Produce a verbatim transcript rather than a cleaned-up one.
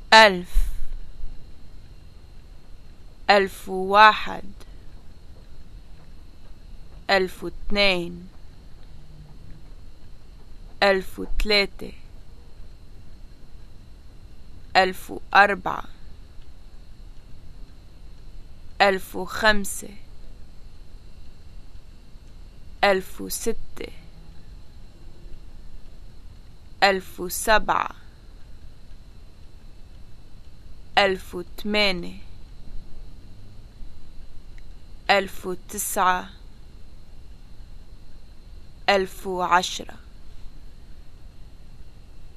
ألف، ألف وواحد، ألف واتنين، ألف وتلاتة، ألف وأربعة، ألف وخمسة، ألف وستة، ألف وسبعة، ألف وثمانية، ألف وتسعة، ألف وعشرة.